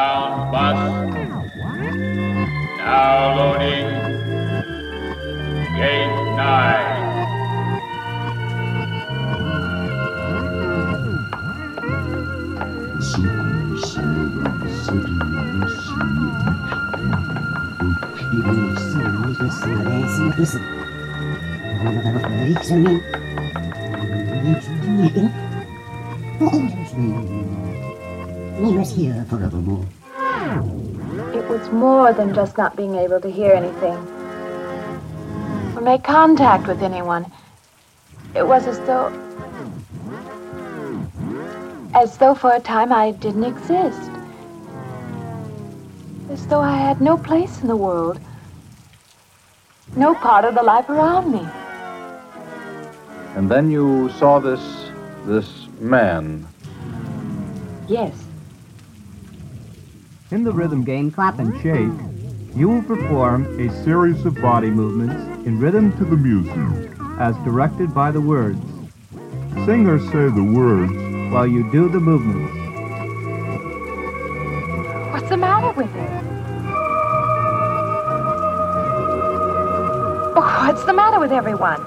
Southbound bus. Now loading. Gate 9. It was more than just not being able to hear anything or make contact with anyone. It was as though for a time I didn't exist. As though I had no place in the world. No part of the life around me. And then you saw this man. Yes. In the rhythm game Clap and Shake, you will perform a series of body movements in rhythm to the music, as directed by the words. Sing or say the words while you do the movements. What's the matter with it? Oh, what's the matter with everyone?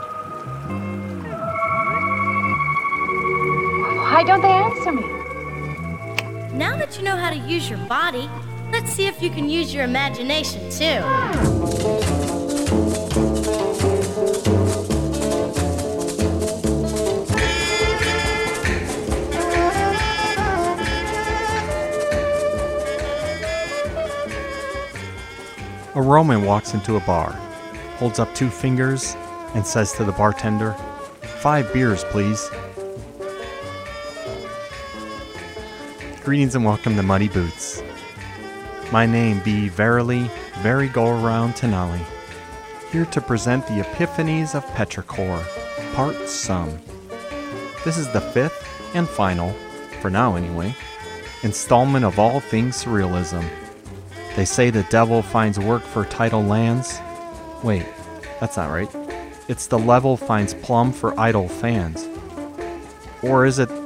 Why don't they answer me? Now that you know how to use your body, let's see if you can use your imagination, too. A Roman walks into a bar, holds up 2 fingers, and says to the bartender, 5 beers, please. Greetings and welcome to Muddy Boots. My name be verily, very go-around Tenali, here to present the Epiphanies of Petrichor, Part Some. This is the 5th and final, for now anyway, installment of all things surrealism. They say the devil finds work for tidal lands. Wait, that's not right. It's the level finds plum for idle fans. Or is it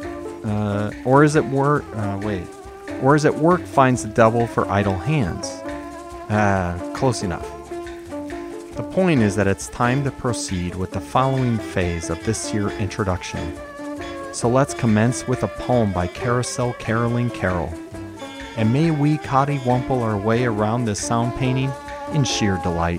work finds the devil for idle hands? Close enough. The point is that it's time to proceed with the following phase of this here introduction. So let's commence with a poem by Carousel Caroling Carol. And may we cottywumple our way around this sound painting in sheer delight.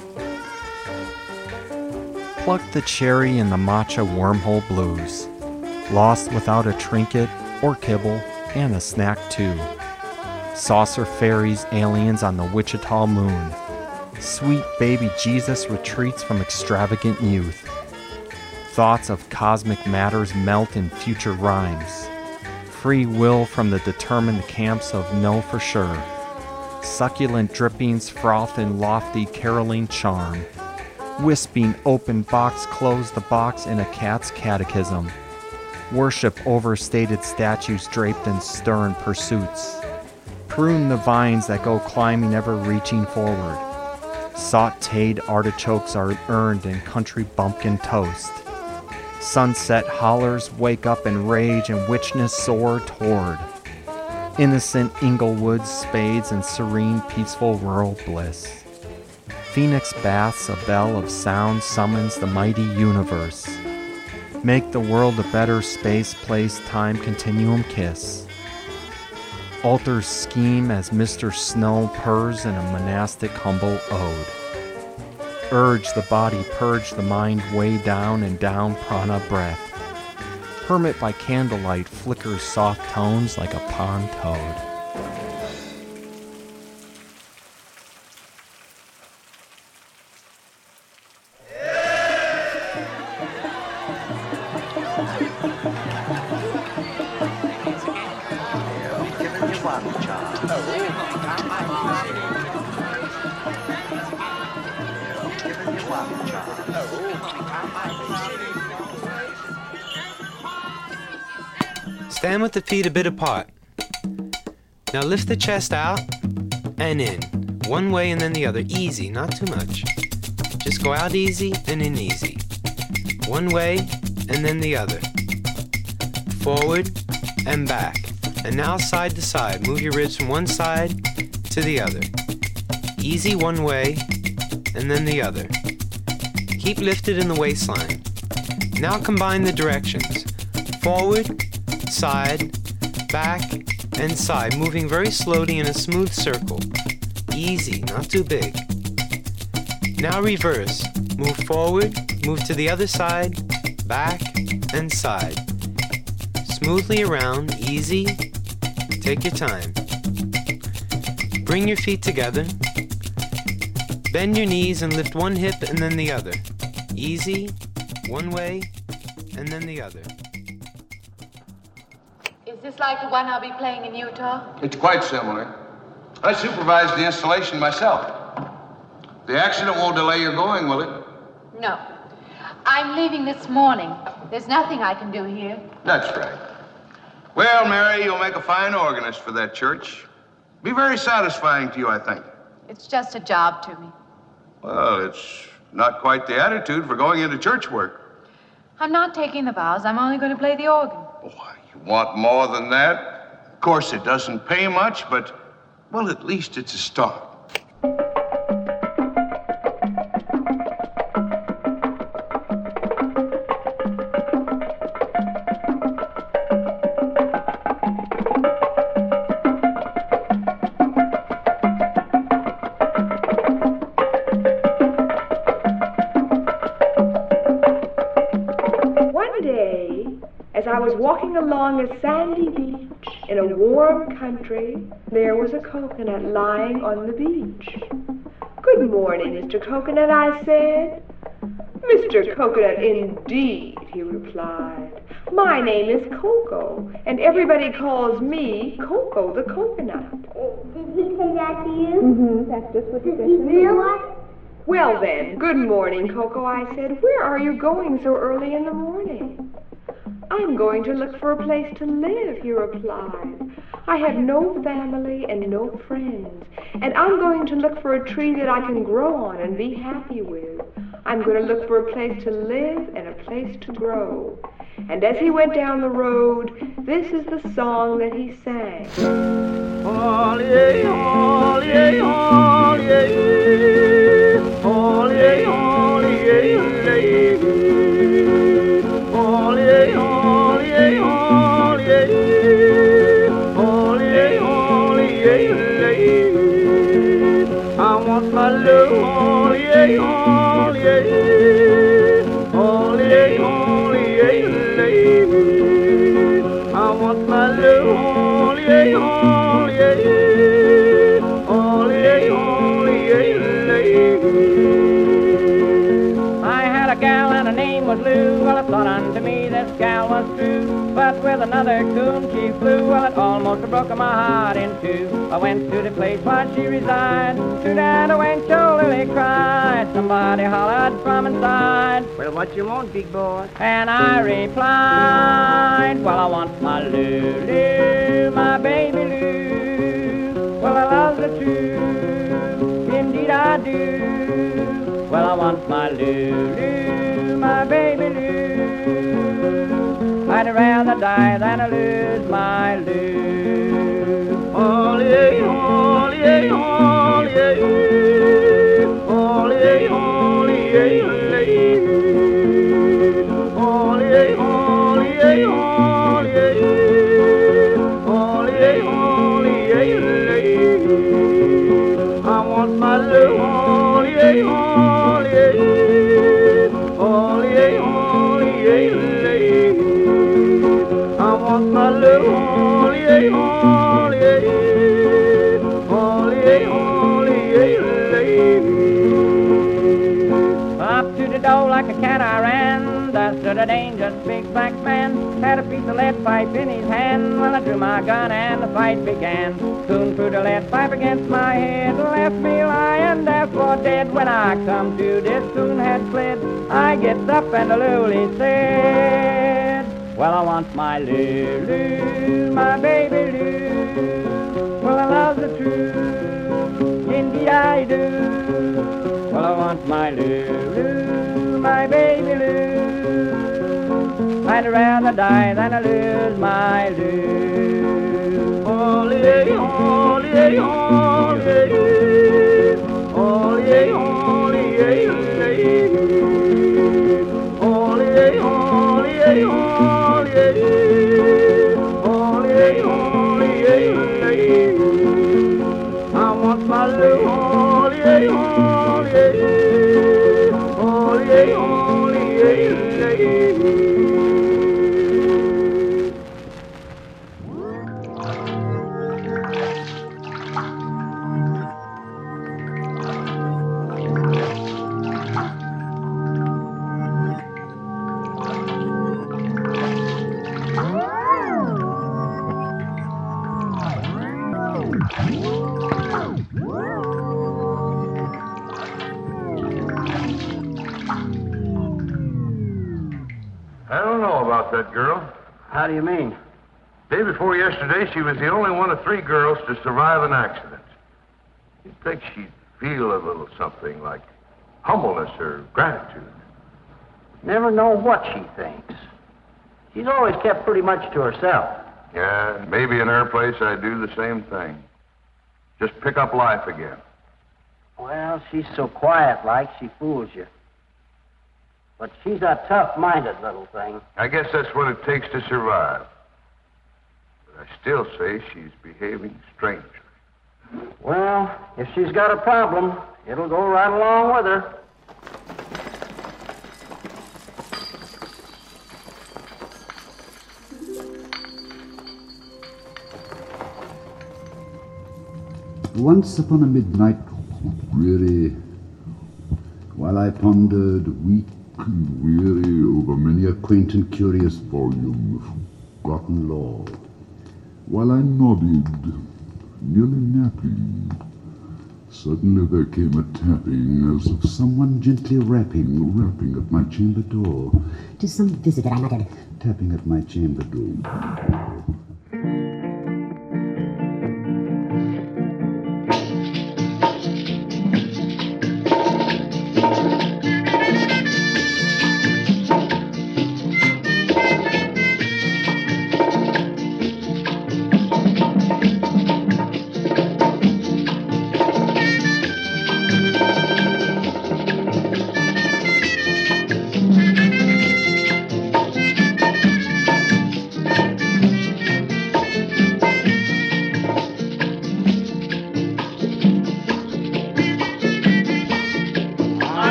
Pluck the cherry in the matcha wormhole blues. Lost without a trinket or kibble and a snack too. Saucer fairies, aliens on the Wichita moon. Sweet baby Jesus retreats from extravagant youth. Thoughts of cosmic matters melt in future rhymes. Free will from the determined camps of know for sure. Succulent drippings froth in lofty caroling charm. Wisping open box close the box in a cat's catechism. Worship overstated statues draped in stern pursuits. Prune the vines that go climbing ever reaching forward. Sautéed artichokes are earned in country bumpkin toast. Sunset hollers wake up in rage and witchness soar toward. Innocent Inglewoods, spades, and serene peaceful rural bliss. Phoenix baths, a bell of sound summons the mighty universe. Make the world a better space, place, time, continuum kiss. Altars scheme as Mr. Snow purrs in a monastic humble ode. Urge the body, purge the mind, way down and down prana breath. Hermit by candlelight flickers soft tones like a pond toad. Stand with the feet a bit apart. Now lift the chest out and in. One way and then the other. Easy, not too much. Just go out easy and in easy. One way and then the other. Forward and back. And now side to side. Move your ribs from one side to the other. Easy one way, and then the other. Keep lifted in the waistline. Now combine the directions. Forward, side, back, and side, moving very slowly in a smooth circle. Easy, not too big. Now reverse. Move forward, move to the other side, back, and side. Smoothly around, easy. Take your time. Bring your feet together. Bend your knees and lift one hip and then the other. Easy, one way, and then the other. Is this like the one I'll be playing in Utah? It's quite similar. I supervised the installation myself. The accident won't delay your going, will it? No. I'm leaving this morning. There's nothing I can do here. That's right. Well, Mary, you'll make a fine organist for that church. Be very satisfying to you, I think. It's just a job to me. Well, it's not quite the attitude for going into church work. I'm not taking the vows. I'm only going to play the organ. Oh, you want more than that? Of course, it doesn't pay much, but, well, at least it's a start. Walking along a sandy beach in a warm country, there was a coconut lying on the beach. "Good morning, Mr. Coconut," I said. "Mr. Coconut, indeed," he replied. "My name is Coco, and everybody calls me Coco the Coconut." Did he say that to you? Mm-hmm, that's just what he said to me. "Well then, good morning, Coco," I said. "Where are you going so early in the morning?" "I'm going to look for a place to live," he replied. "I have no family and no friends, and I'm going to look for a tree that I can grow on and be happy with. I'm going to look for a place to live and a place to grow." And as he went down the road, this is the song that he sang. I want my love, oh yeah, oh yeah, oh yeah, oh yeah, I want my love, oh yeah, oh yeah, oh yeah, oh yeah. I had a gal and her name was Lou. Well, I thought unto me this gal was true, but with another coon she flew. Well, it almost broke my heart in two. I went to the place where she resides. To that I went, Joe Lily cried. Somebody hollered from inside, "Well, what you want, big boy?" And I replied, "Well, I want my Lulu, my baby Lou. Well, I love the truth, indeed I do. Well, I want my Lulu, my baby Lou. I'd rather die than to lose my Lou." Oh, yeah, oh, yeah, oh, yeah, oh, yeah, oh, yeah, oh, yeah, oh, yeah, oh, yeah, oh, yeah, oh, yeah, I want my love, oh, yeah, oh, yeah, oh, yeah, oh, yeah, I want my love, oh, yeah, oh, yeah, oh, yeah, oh, yeah. Up to the door like a cat I ran. There stood a dangerous big black man, had a piece of lead pipe in his hand. Well, I drew my gun and the fight began. Soon threw the lead pipe against my head, left me lying there for dead. When I come to, this coon had fled. I gets up and the Lily said, "Well, I want my Lulu, my baby Lou. Well, I love the truth, indeed I do. Well, I want my Lulu, my baby Lou. I'd rather die than to lose my Lou." I don't know about that girl. How do you mean? Day before yesterday, she was the only one of 3 girls to survive an accident. You'd think she'd feel a little something like humbleness or gratitude. Never know what she thinks. She's always kept pretty much to herself. Yeah, maybe in her place I'd do the same thing. Just pick up life again. Well, she's so quiet-like, she fools you. But she's a tough-minded little thing. I guess that's what it takes to survive. But I still say she's behaving strangely. Well, if she's got a problem, it'll go right along with her. Once upon a midnight, weary, while I pondered, weak and weary, over many a quaint and curious volume of forgotten lore, while I nodded, nearly napping, suddenly there came a tapping, as of someone gently rapping at my chamber door. 'Tis some visitor, I muttered. Tapping at my chamber door.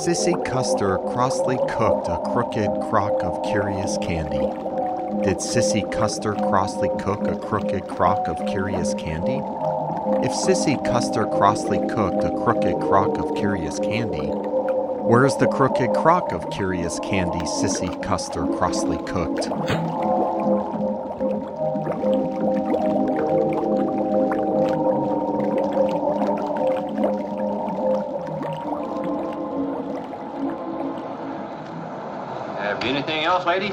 Sissy Custer crossly cooked a crooked crock of curious candy? Did Sissy Custer crossly cook a crooked crock of curious candy? If Sissy Custer crossly cooked a crooked crock of curious candy, where's the crooked crock of curious candy Sissy Custer crossly cooked? Anything else, lady?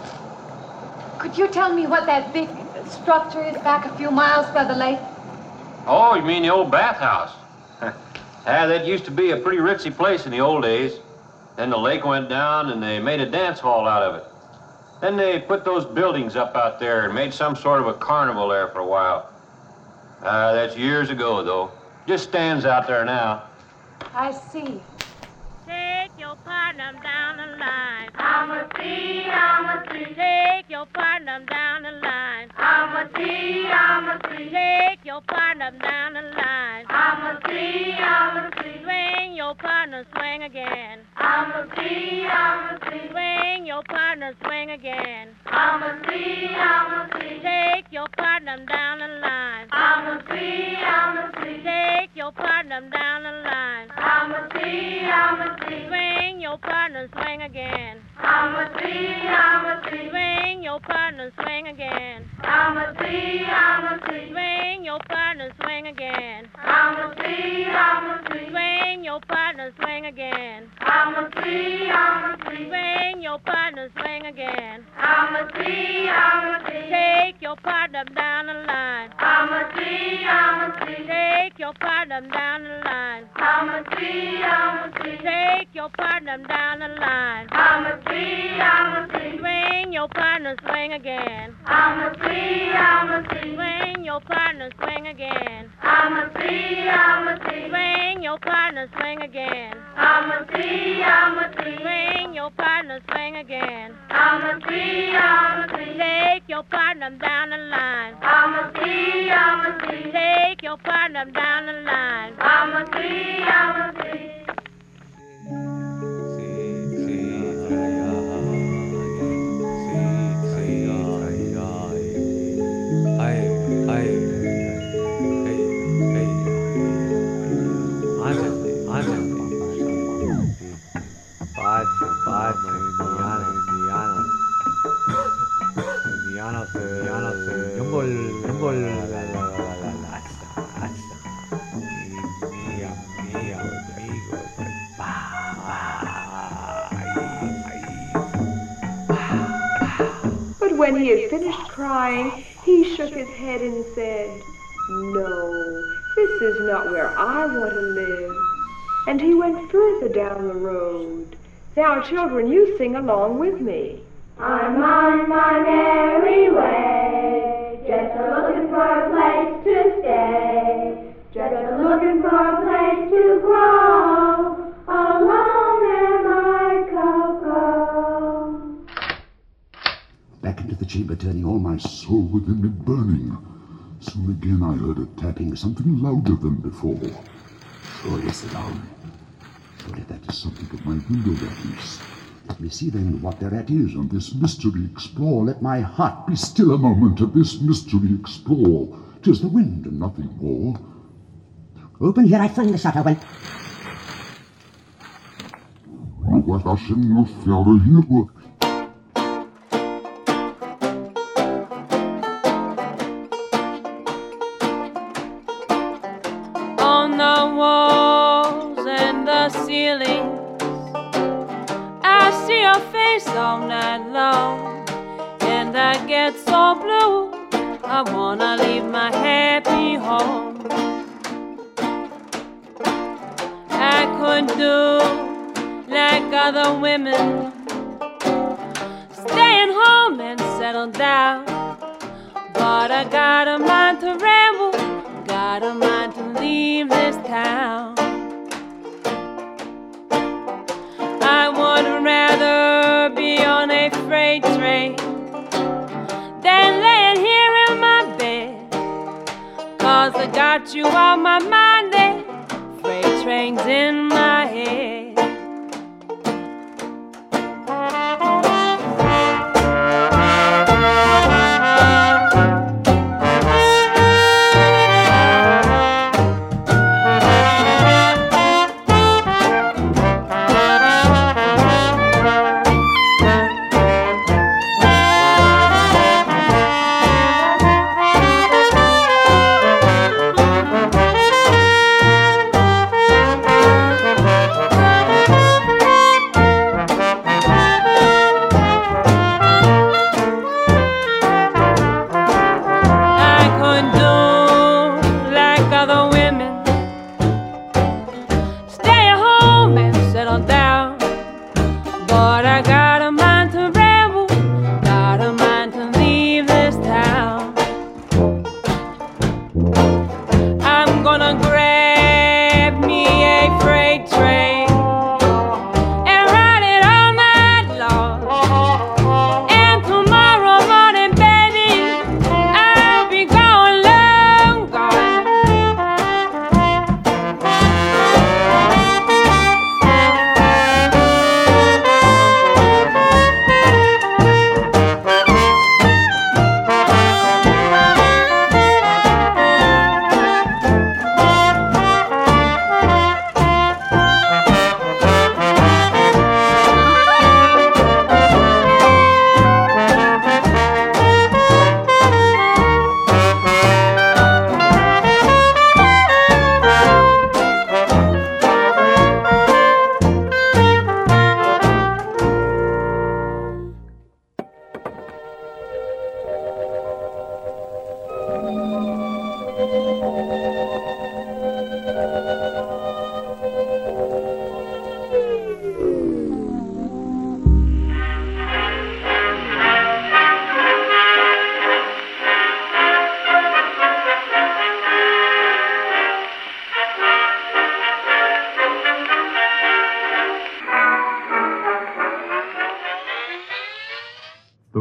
Could you tell me what that big structure is back a few miles by the lake? Oh, you mean the old bathhouse? That used to be a pretty ritzy place in the old days. Then the lake went down and they made a dance hall out of it. Then they put those buildings up out there and made some sort of a carnival there for a while. That's years ago, though. Just stands out there now. I see. Take your partner down the line. I'm a see. Take your partner down the line. I'm a see. Take your partner down the line. I'm a see. Swing your partner, swing again. I'm a see. Swing your partner, swing again. I'm a see. Take your partner down the line. I'm a see. Take your partner down the line. I'm a see. Swing your partner, swing again. I'm a see. Swing your partner, swing again. I'm a see. Swing your partner, swing again. I'm a see. Swing your partner, swing again. I'm a see. Swing your partner, swing again. I'm a see. Take your partner down the line. I'm a see. Take your partner down the line. I'm a see. Take your partner down the line. I'm a see. Swing your partner, swing again. I'm a see. Swing your partner, swing again. I'm a see. Swing your partner, swing again. I'm a see. Swing your partner, swing again. I'm a see. Take your partner down the line. I'm a see. Take your partner down the line. I'm a see. But when he had finished crying, he shook his head and said, "No, this is not where I want to live." And he went further down the road. Now, children, you sing along with me. I'm on my merry way, just a-looking for a place to stay, just a-looking for a place to grow, along am I, Coco. Back into the chamber, turning all my soul within me burning. Soon again I heard a tapping, something louder than before. Surely it's loud. Surely that is something at my window, that is. Let me see then what thereat is on this mystery explore. Let my heart be still a moment of this mystery explore. 'Tis the wind and nothing more. Open here, I fling the shutter when... What I sing no fairer here. On the walls and the ceiling, I see your face all night long, and I get so blue, I wanna leave my happy home. I could do like other women, staying home and settle down, but I got a mind to ramble, got a mind to leave this town. I would rather be on a freight train than laying here in my bed, 'cause I got you on my mind and freight trains in my head.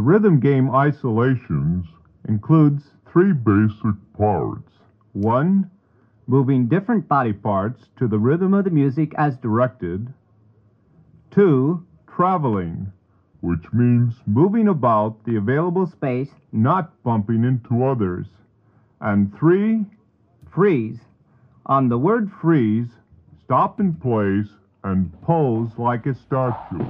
rhythm game Isolations includes 3 basic parts. 1. Moving different body parts to the rhythm of the music as directed. 2. Traveling, which means moving about the available space, not bumping into others. And 3. Freeze. On the word freeze, stop in place and pose like a statue.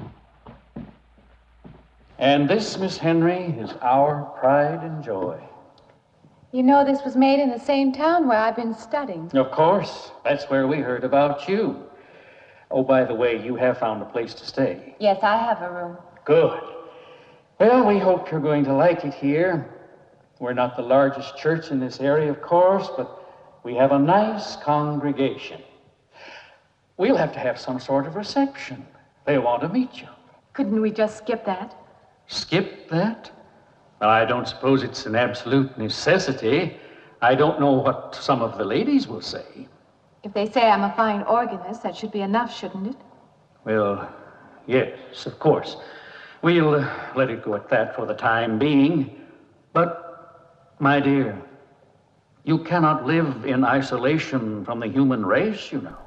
And this, Miss Henry, is our pride and joy. You know this was made in the same town where I've been studying. Of course, that's where we heard about you. Oh, by the way, you have found a place to stay. Yes, I have a room. Good. Well, we hope you're going to like it here. We're not the largest church in this area, of course, but we have a nice congregation. We'll have to have some sort of reception. They want to meet you. Couldn't we just skip that? Skip that? Well, I don't suppose it's an absolute necessity. I don't know what some of the ladies will say. If they say I'm a fine organist, that should be enough, shouldn't it? Well, yes, of course. We'll let it go at that for the time being. But, my dear, you cannot live in isolation from the human race, you know.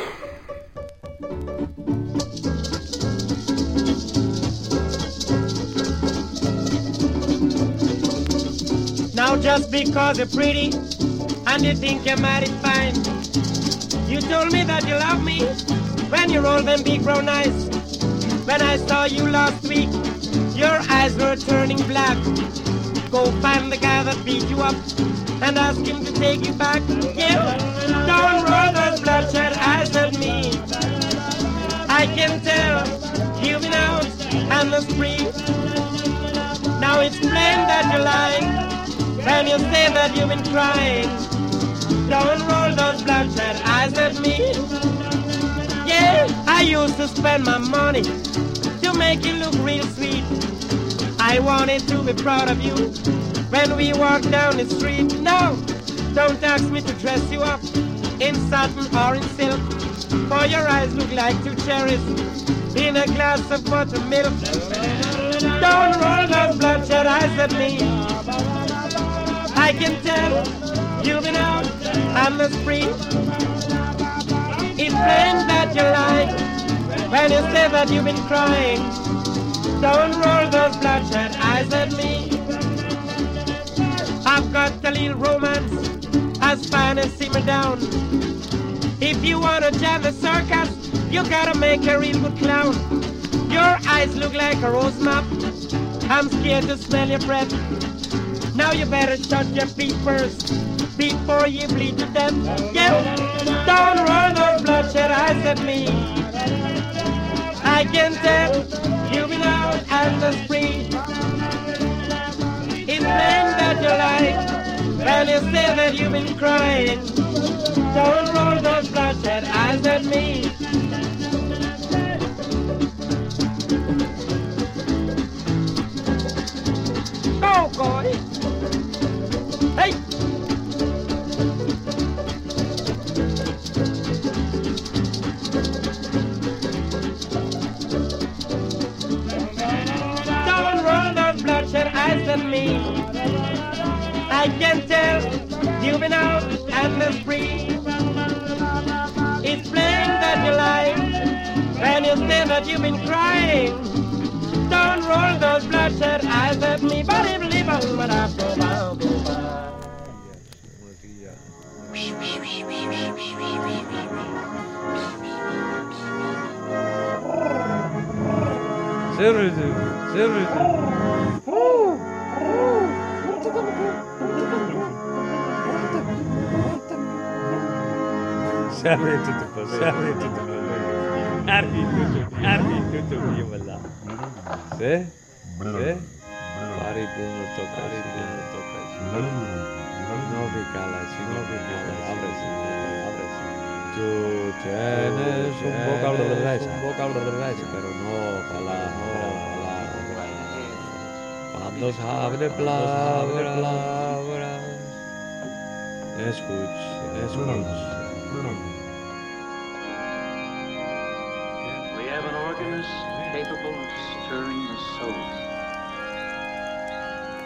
Now just because you're pretty and you think you're mighty fine, you told me that you love me when you rolled them big brown eyes. When I saw you last week, your eyes were turning black. Go find the guy that beat you up and ask him to take you back. Yeah, don't roll those bloodshot eyes at me. I can tell you've been out on the street. Now it's plain that you're lying when you say that you've been crying. Don't roll those bloodshot eyes at me. Yeah, I used to spend my money to make you look real sweet. I wanted to be proud of you when we walk down the street. No, don't ask me to dress you up in satin or in silk, for your eyes look like 2 cherries in a glass of buttermilk. Don't roll those bloodshot eyes at me. I can tell you've been out on the street. It's plain that you lie when you say that you've been crying. Don't roll those bloodshot eyes at me. I've got a little romance as fine as simmer down. If you wanna join the circus, you gotta make a real good clown. Your eyes look like a rose map. I'm scared to smell your breath. Now you better shut your peepers before you bleed to death. Yeah, don't roll those bloodshot eyes at me. I can tell you've been out on the street. It's plain that you lie when you say that you've been crying. Don't roll those bloodshot eyes at me. Go, boy. Hey! Don't roll those bloodshot eyes at me. I can tell you've been out on the street. It's plain that you lie when you say that you've been crying. Don't roll those bloodshot eyes at me. Tú tienes un vocablo de leche, pero no palabras. Cuando sabe palabras, escucha. We have an organist capable of stirring the soul.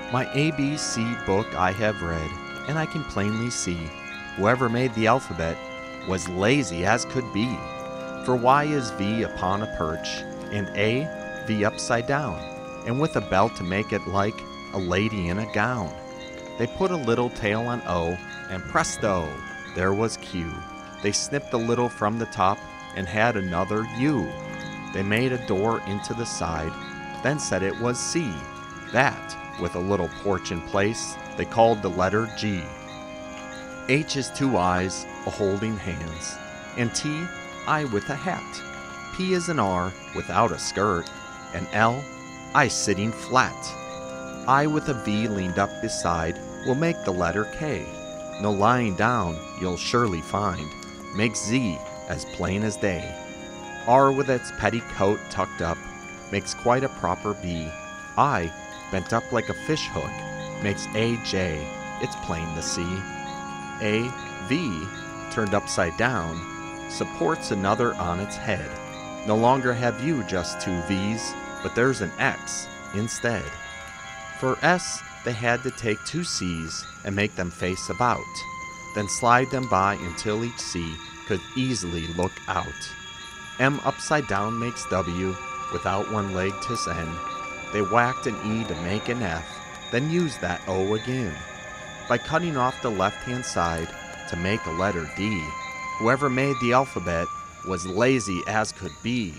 My ABC book I have read, and I can plainly see whoever made the alphabet was lazy as could be. For Y is V upon a perch, and A, V upside down, and with a belt to make it like a lady in a gown. They put a little tail on O, and presto, there was Q. They snipped a little from the top and had another U. They made a door into the side, then said it was C. That, with a little porch in place, they called the letter G. H is two eyes, a holding hands, and T, I with a hat. P is an R without a skirt, and L, I sitting flat. I with a V leaned up beside will make the letter K. No lying down you'll surely find makes Z as plain as day. R with its petticoat tucked up makes quite a proper B. I, bent up like a fish hook, makes AJ, it's plain to see. A, V, turned upside down, supports another on its head. No longer have you just two V's, but there's an X instead. For S, they had to take two C's and make them face about, then slide them by until each C could easily look out. M upside down makes W, without one leg 'tis N. They whacked an E to make an F, then used that O again. By cutting off the left-hand side to make a letter D, whoever made the alphabet was lazy as could be.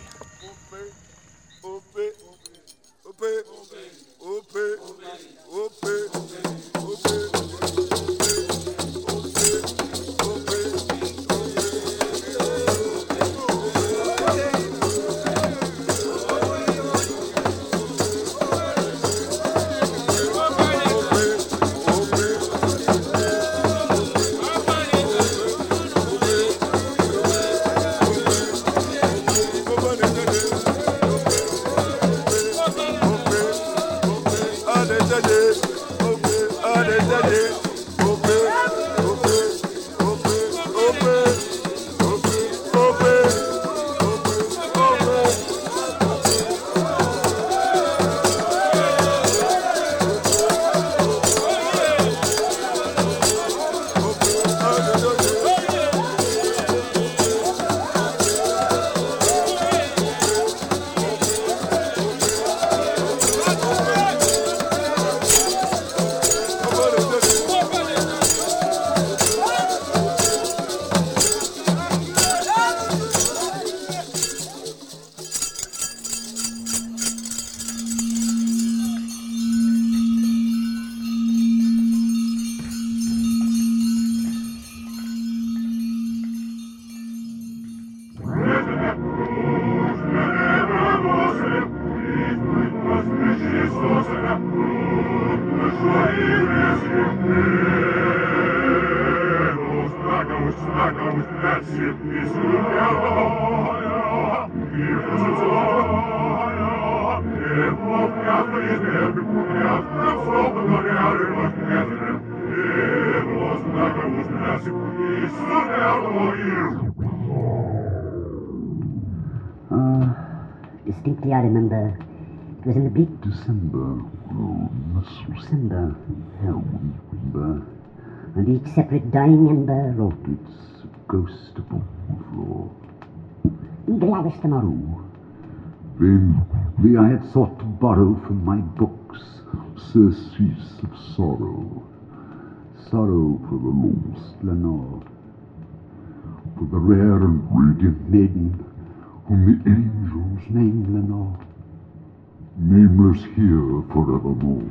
Distinctly I remember. It was in the bleak December. Oh, December. How we remember. And each separate dying ember wrought its ghost upon the floor. Eagle Iris tomorrow. Then thee I had sought to borrow from my books surcease of sorrow. Sorrow for the lost Lenore, for the rare and radiant maiden whom the angels name Lenore, nameless here forevermore.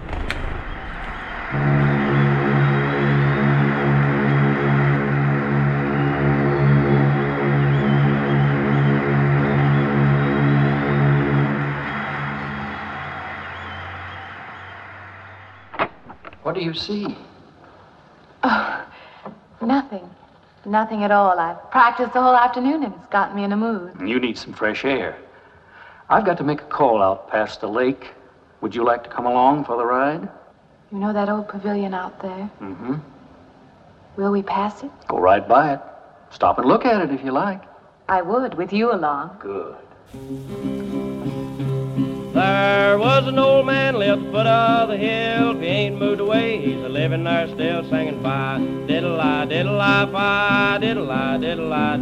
What do you see? Oh, nothing. Nothing at all. I've practiced the whole afternoon and it's gotten me in a mood. You need some fresh air. I've got to make a call out past the lake. Would you like to come along for the ride? You know that old pavilion out there? Mm-hmm. Will we pass it? Go right by it. Stop and look at it if you like. I would, with you along. Good. There was an old man lived at the foot of the hill. If he ain't moved away, he's a living there still, singing fi diddle-I, diddle-I, fi diddle-I, diddle-I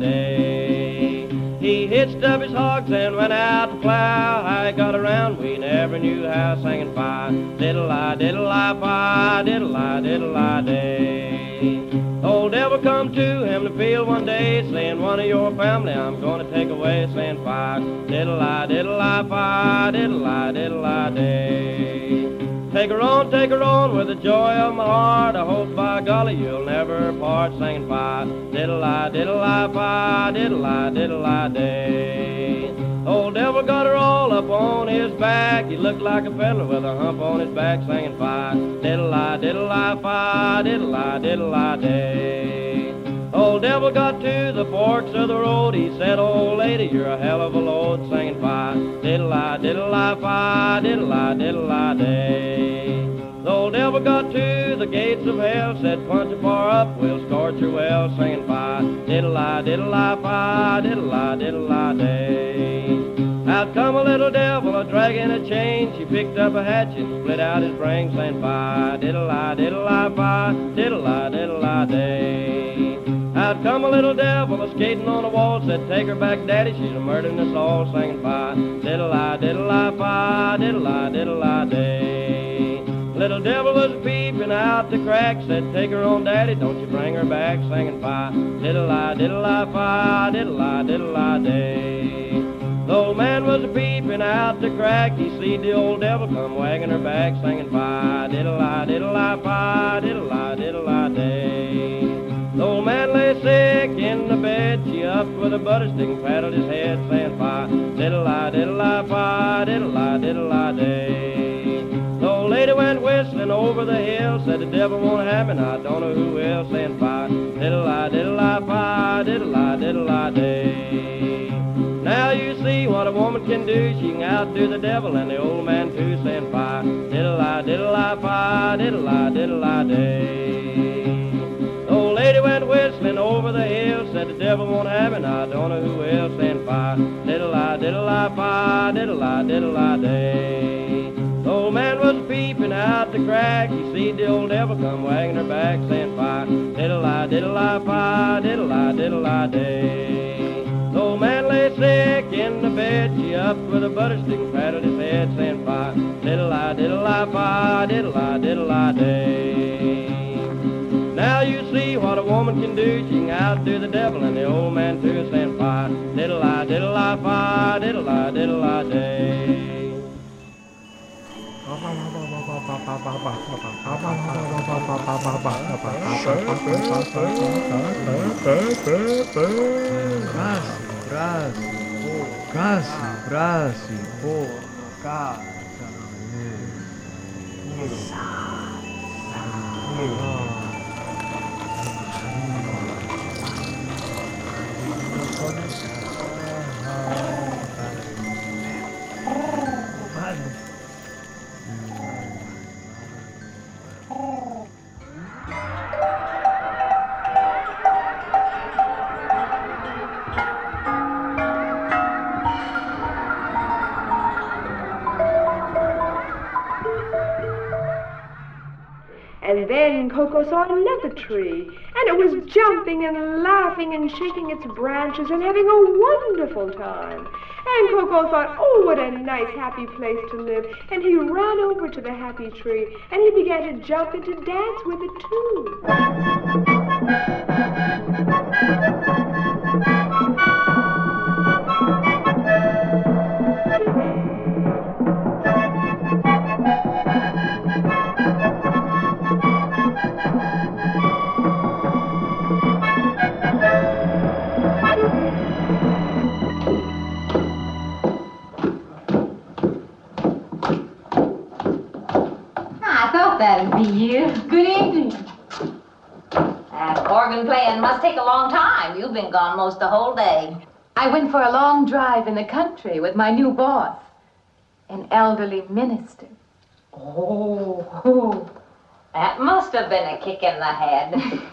day. He hitched up his hogs and went out to plow. How he got around, we never knew how, singing fi diddle-I, diddle-I, fi diddle-I, diddle-I day. Old devil come to him in the field one day, saying, one of your family I'm going to take away, saying, fi diddle-I, diddle-I, fi diddle-I, diddle-I day. Take her on with the joy of my heart. I hope by golly you'll never part, singing fi diddle-I, diddle-I, fi diddle-I, diddle-I day. Old devil got her all up on his back. He looked like a fiddler with a hump on his back, singing fi diddle-I, diddle-I, fi diddle-I, diddle-I day. Old devil got to the forks of the road. He said, old lady, you're a hell of a load, singing fi diddle-I, diddle-I, fi diddle-I, diddle-I day. The old devil got to the gates of hell, said, punch her far up, we'll scorch her well, singing fi diddle-I, diddle-I, fi diddle-I, diddle-I day. Out come a little devil a-dragging a chain. She picked up a hatchet and split out his brain, saying fi diddle-I, diddle-I, fi diddle-I, diddle-I day. Out come a little devil a-skating on the wall, said, take her back, daddy, she's a-murdering us all, singing fi diddle-I, diddle-I, fi diddle-I, diddle-I day. Little devil was peeping out the crack, said, take her on, daddy, don't you bring her back, singing fi diddle-I, diddle-I, fi diddle-I, diddle-I day. The old man was a-peeping out the crack, he seed the old devil come wagging her back, singing fi diddle-I, diddle-I, fi diddle-I, diddle-I day. The old man lay sick in the bed, she up with a butter stick and paddled his head, saying fi diddle-I, diddle-I, fi diddle-I, diddle-I day. The old lady went whistling over the hill, said the devil won't have me, I don't know who will, saying fi diddle-I, diddle-I, fi diddle-I, diddle-I day. Now you see what a woman can do, she can outdo the devil and the old man too, saying fi diddle-I, diddle-I, fi diddle-I, diddle-I day. The old lady went whistling over the hill, said the devil won't have it, I don't know who will, saying fi diddle-I, diddle-I, fi diddle-I, diddle-I day. The old man was peeping out the crack, he seed the old devil come wagging her back, saying fi diddle-I, diddle-I, fi diddle-I, diddle-I day. The old man lay sick in the bed, she up with a butter stick and paddled his head, saying fi diddle-I, diddle-I, fi diddle-I, diddle-I day. Now you see what a woman can do, she can outdo the devil and the old man too, saying fi diddle-I, diddle-I, fi diddle-I, diddle-I day. And then Coco saw another tree, and it was jumping and laughing and shaking its branches and having a wonderful time. And Coco thought, oh, what a nice, happy place to live. And he ran over to the happy tree, and he began to jump and to dance with it, too. That'll be you. Good evening. That organ playing must take a long time. You've been gone most the whole day. I went for a long drive in the country with my new boss, an elderly minister. Oh, that must have been a kick in the head.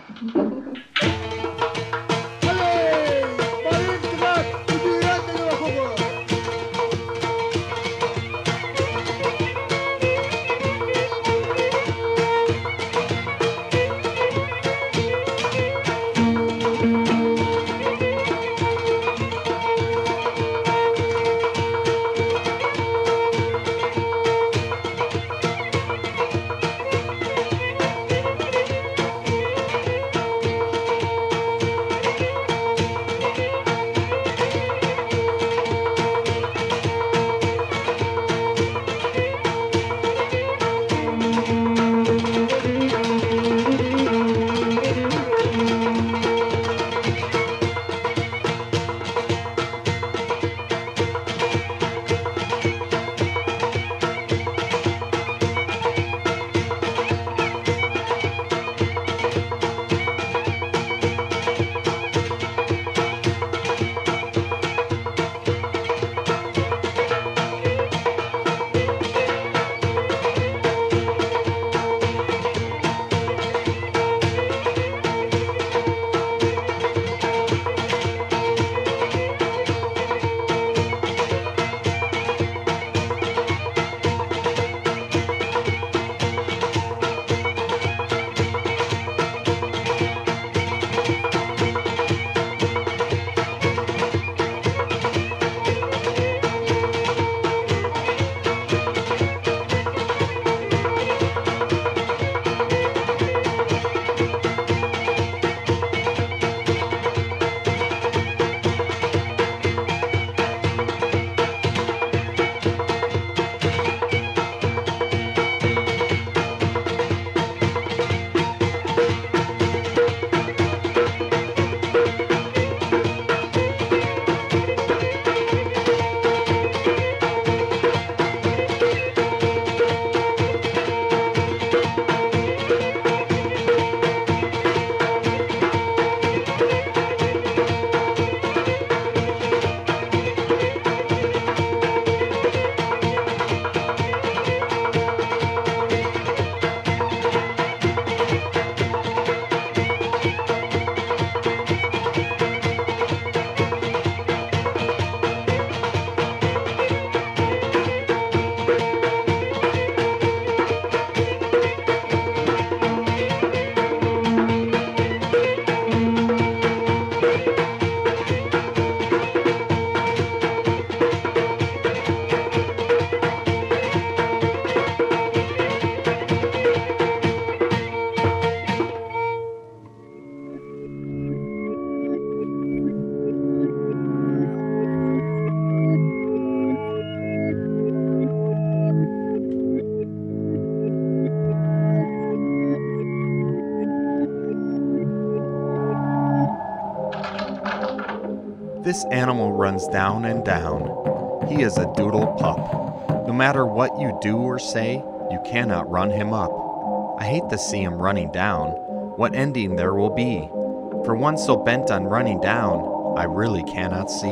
This animal runs down and down. He is a doodle pup. No matter what you do or say, you cannot run him up. I hate to see him running down. What ending there will be. For one so bent on running down, I really cannot see.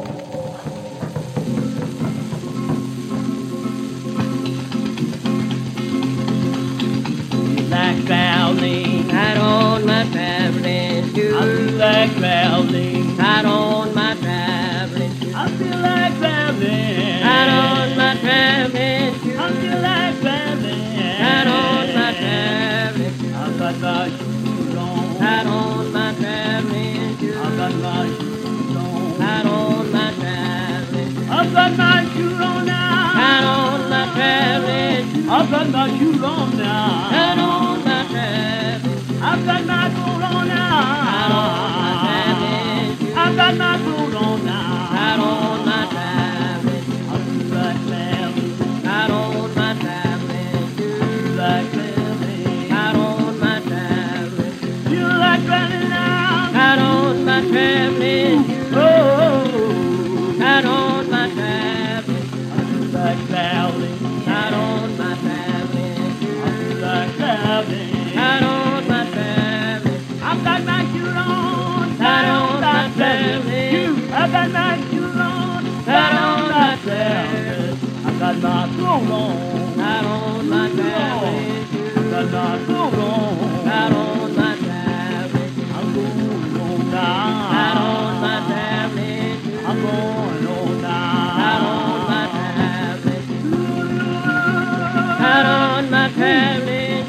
Like traveling, out on my traveling shoes. I feel like traveling, out on my traveling shoes. I feel like traveling, out on my traveling shoes. I feel like traveling, out on my traveling shoes. I got my shoes on, out on my traveling shoes. I got my shoes on, out on my traveling shoes. I got my shoes on now, out on my traveling shoes. I got my shoes on now, out on my traveling shoes. I got my coat on now, out on my traveling shoes. I got my coat on now, out on my traveling shoes. I feel like traveling, out on my traveling shoes. I feel like traveling, out on my traveling shoes. Feel like traveling now, out on my traveling shoes. Oh, out on my traveling shoes. I feel like traveling, out on my traveling shoes. I feel like traveling, out on my traveling shoes. I got my shoes on, out on my traveling shoes. I got my shoes on, out on my traveling shoes. I got my coat on, out on my traveling shoes. I got my coat on, out on my traveling shoes. I'm going on down, out on my traveling shoes. I'm going on down, out on my traveling shoes. Out on my traveling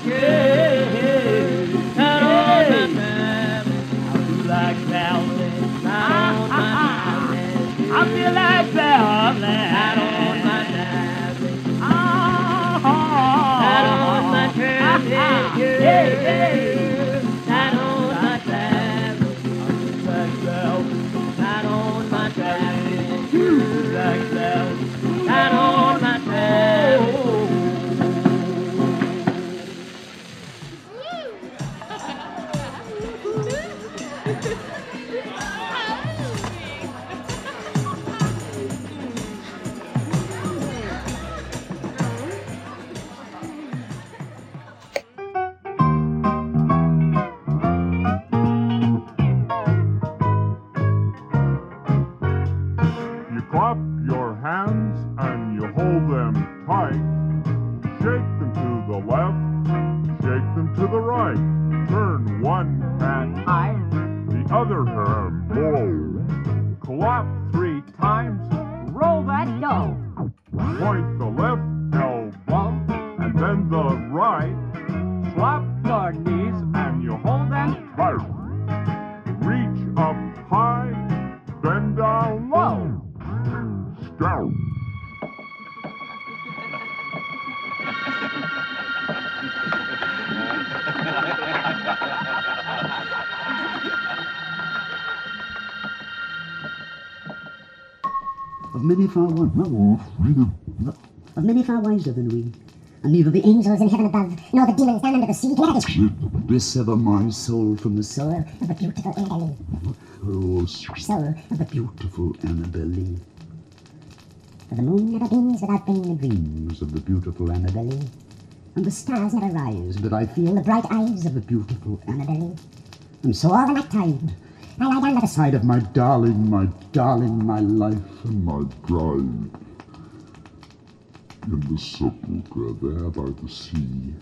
shoes. Out on my traveling shoes. I feel like traveling, out on my traveling shoes. I feel like traveling, out on my traveling shoes. Out on my traveling shoes. Out on my traveling shoes. I feel like traveling, out on my traveling shoes. Like traveling, out on my traveling shoes. You clap your hands and you hold them tight. Shake them to the left, shake them to the right. Turn one hand high, the other hand low. Clap 3 times, roll that dough. Point the left elbow and then the right. Slap your knees and you hold them tight. Reach up high, bend down low. Scout. Of many far of many far wiser than we, and neither the angels in heaven above, nor the demons down under the sea can ever dissever my soul from the soul of the beautiful Annabelle Lee. Oh, soul of the beautiful Annabelle Lee. For the moon never beams without bringing the dreams of the beautiful Annabelle Lee, and the stars never rise but I feel the bright eyes of the beautiful Annabelle Lee. And so all the night tide, I lie down by the side of my darling, my life and my bride, in the sepulchre there by the sea.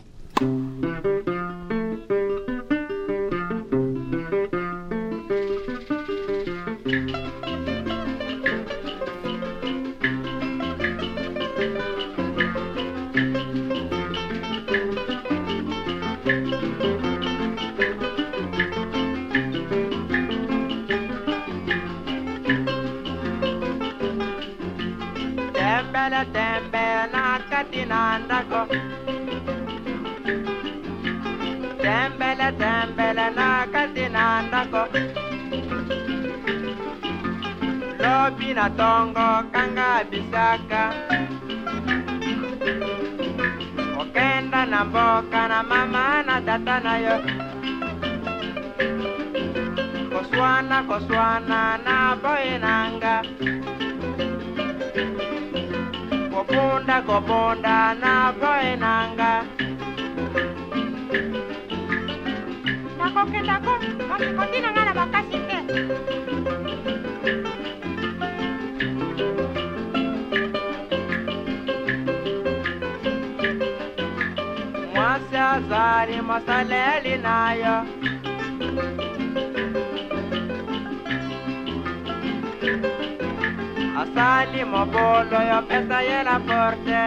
Tembele na katina ndako Lobi na tongo kanga bisaka Okenda na mboka na mama na tata na yo koswana na boinanga. Kopunda na boinanga. Nakokendako, kakikotina ngana bakasike. Mwasa zari masaleli nayo. Asali mobolo yo pesa yela porte.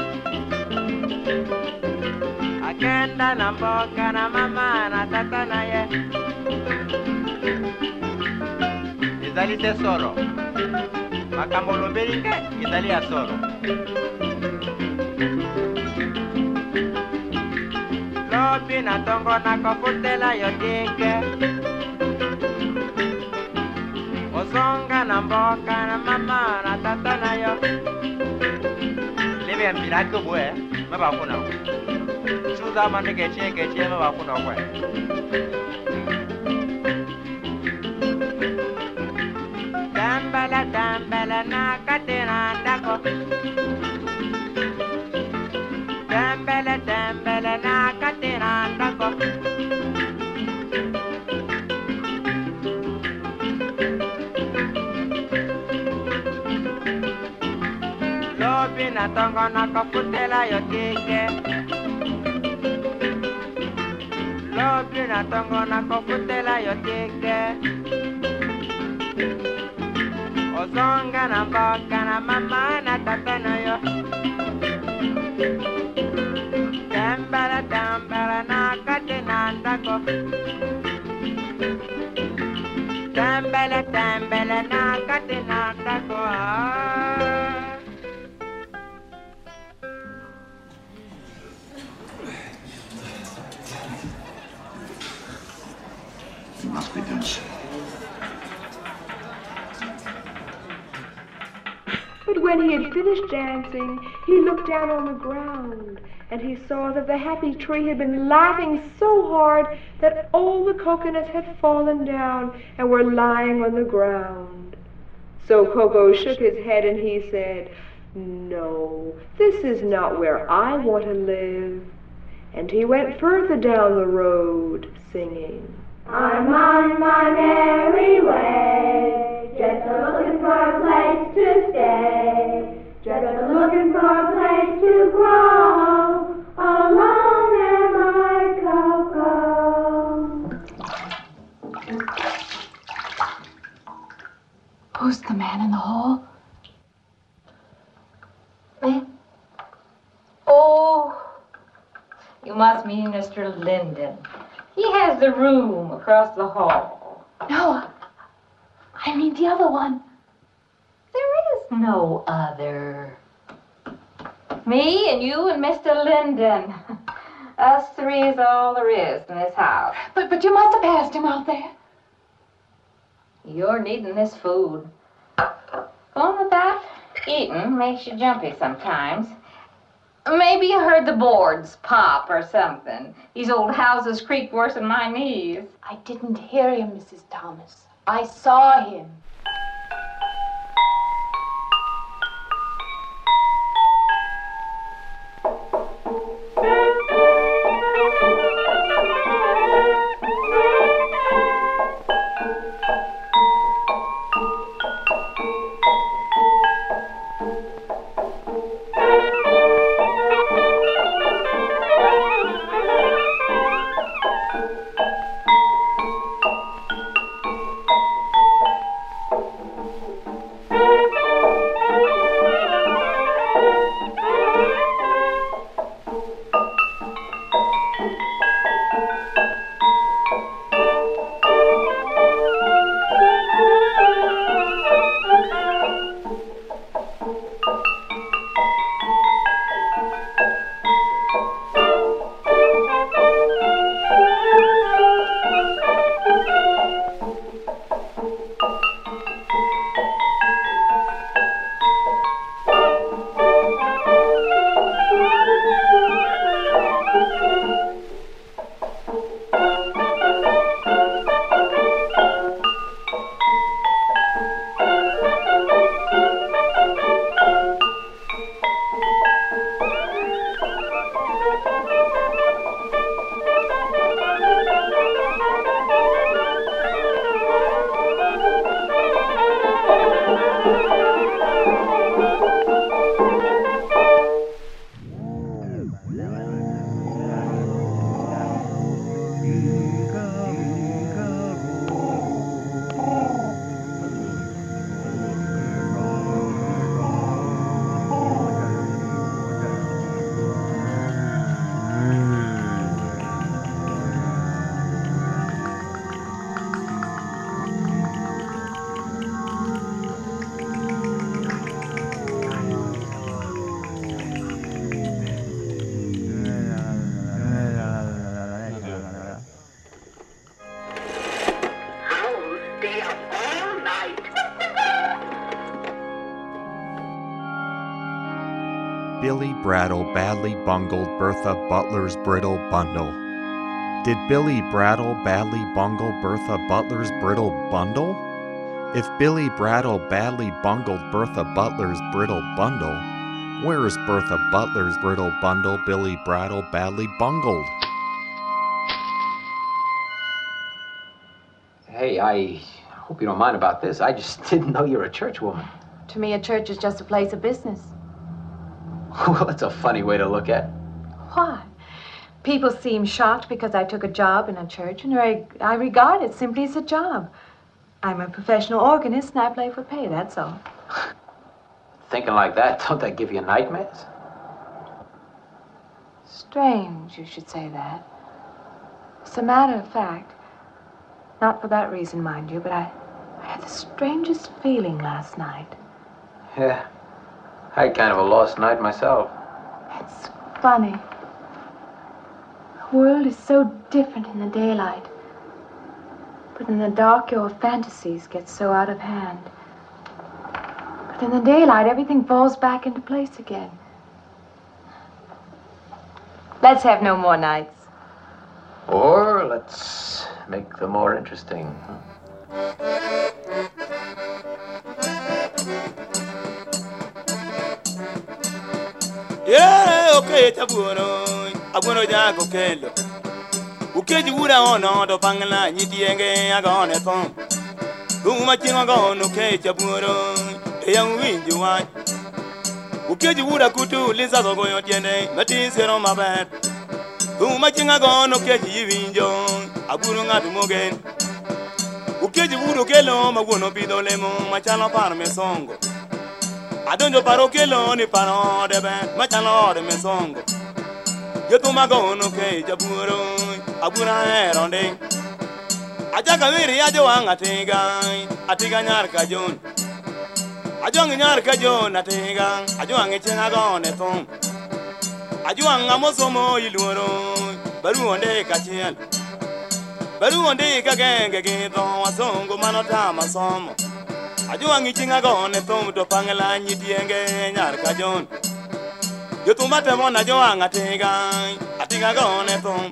Akenda na mboka na mama na tata na ye. Izali te soro. Makambolo mbelike izali ya soro. Lobi na tongo na kofutela yo dike. Ozonga na mboka na mama na tata na yo. Lebe mbira kubwe, maba kuna. Chuza mande keche maba kuna kwe. Dambala na katena ndako. Dambala na katena ndako. Lobi na tongo na kofutela yo kike. Lobi na tongo na kofutela yo kike. Ozonga na mboka na mama na tata na yo. Dambala na katena ndako. Dambala na katena ndako. It must be done. But when he had finished dancing, he looked down on the ground, and he saw that the happy tree had been laughing so hard that all the coconuts had fallen down and were lying on the ground. So Coco shook his head and he said, "No, this is not where I want to live." And he went further down the road, singing, I'm on my merry way, just a-looking for a place to stay, just a-looking for a place to grow, alone am I, Coco. Who's the man in the hall? Me? Oh, you must mean Mr. Linden. He has the room across the hall. No, I mean the other one. There is no other. Me and you and Mr. Linden. Us three is all there is in this house. But you must have passed him out there. You're needing this food. Going with that? Eating makes you jumpy sometimes. Maybe you heard the boards pop or something. These old houses creak worse than my knees. I didn't hear him, Mrs. Thomas. I saw him. Billy Brattle badly bungled Bertha Butler's brittle bundle? Did Billy Brattle badly bungle Bertha Butler's brittle bundle? If Billy Brattle badly bungled Bertha Butler's brittle bundle, where is Bertha Butler's brittle bundle Billy Brattle badly bungled? Hey, I hope you don't mind about this. I just didn't know you're a church woman. To me, a church is just a place of business. Well, that's a funny way to look at it. Why? People seem shocked because I took a job in a church, and I regard it simply as a job. I'm a professional organist, and I play for pay, that's all. Thinking like that, don't that give you nightmares? Strange you should say that. As a matter of fact, not for that reason, mind you, but I had the strangest feeling last night. Yeah, I had kind of a lost night myself. It's funny. The world is so different in the daylight. But in the dark, your fantasies get so out of hand. But in the daylight, everything falls back into place again. Let's have no more nights. Or let's make them more interesting. Yeah, okay, tabuno. Abuno jago kelo. Ukeji wura ono do pangala nyitienge agone pon. Kuma chingo gono ke tabuno. Eyang winju wa. Ukeji wura kutu liza go yo tiende. Mati sero mabe. Kuma chingo gono ke winjo. Abuno ngatu mogen. Ukeji wuro kelo magono bidolemo machalo parme songo. Adonjo paro kelo ni paro de ben machalo de mesongo. Yo tu magono ke jaburo abura eronde. Ajaga wiri ajo wanga atiga nyar ka jon. Ajong nyar ka jon atiga ajong chenga gone ton. Ajong amosomo iluoro baru onde ka chien. Baru onde ka genge ge don wasongo manota masomo. Ajuangi chinga gone tom to pangala nyitienge nyar ka jon. Yo tumate mona joanga atiga gone tom.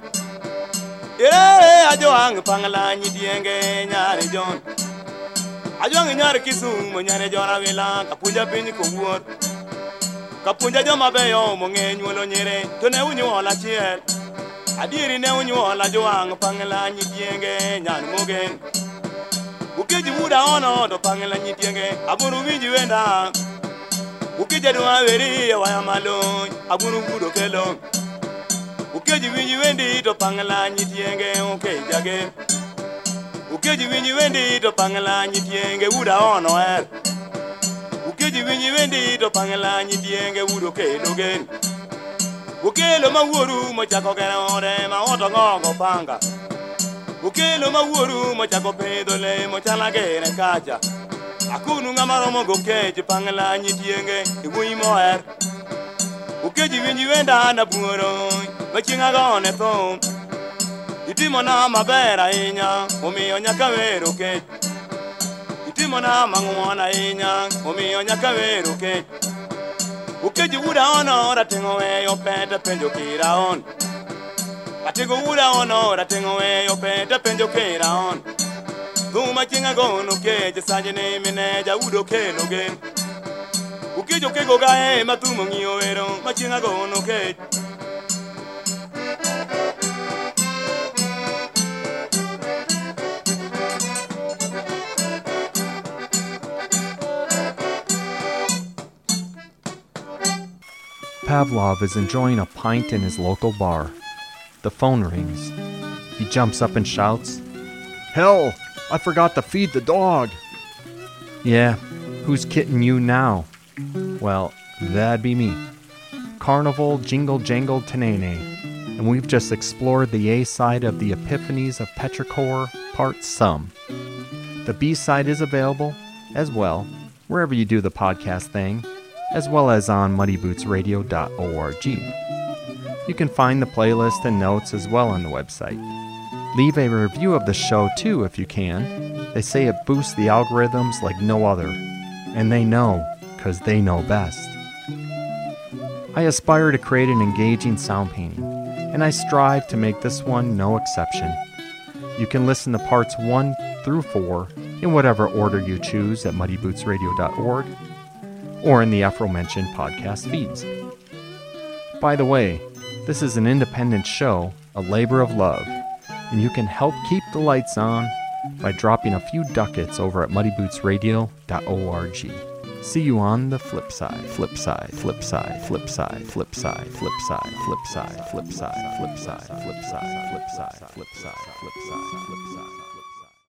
Ajuangi pangala nyitienge nyar jon. Ajuangi nyar Kisumu nyare jora wila kapunja piny kowuor. Kapunja joma beyo monge nyuolo nyire to ne unyuola chiel. Adieri ne unyuola joang pangala nyitienge nyar mogen. Ukeji wuda ono do pangela nyitienge aburu winji wenda. Ukeji dwa weri ya waya malo aburu wudo kelo. Ukeji winji wendi do pangela nyitienge ukejage. Ukeji winji wendi do pangela nyitienge wuda ono er. Ukeji winji wendi do pangela nyitienge wudo kelo gen. Ukelo mawuru mochako gerore ma oto ngogo panga. Ukelo mawuru mochako pedole mochala gere kacha. Akunu ngamaro mogo keji pangala nyitienge iwui moer. Ukeji winji wenda na buoro machinga gone thom. Itimo na mabera inya omiyo nyaka wero keji. Itimo na mang'wona inya omiyo nyaka wero keji. Ukeji wuda ono ratingo weyo pete penjo kira on. Atigo wuda ono ratingo weyo pete penjo kira on. Kuma chinga gono keje sajene mineja wudo kelo gen. Ukejo kego gae matumo ngio wero machinga gono keje. Pavlov is enjoying a pint in his local bar. The phone rings. He jumps up and shouts, "Hell, I forgot to feed the dog." "Yeah, who's kidding you now?" "Well, that'd be me. Carnival Jingle Jangle Tenene. And we've just explored the A-side of the Epiphanies of Petrichor, Part Some. The B-side is available, as well, wherever you do the podcast thing, as well as on muddybootsradio.org. You can find the playlist and notes as well on the website. Leave a review of the show too if you can. They say it boosts the algorithms like no other. And they know, 'cause they know best. I aspire to create an engaging sound painting, and I strive to make this one no exception. You can listen to parts 1 through 4 in whatever order you choose at muddybootsradio.org or in the aforementioned podcast feeds. By the way, this is an independent show, a labor of love, and you can help keep the lights on by dropping a few ducats over at muddybootsradio.org. See you on the flip side, flip side, flip side, flip side, flip side, flip side, flip side, flip side, flip side, flip side, flip side, flip side, flip side, flip side.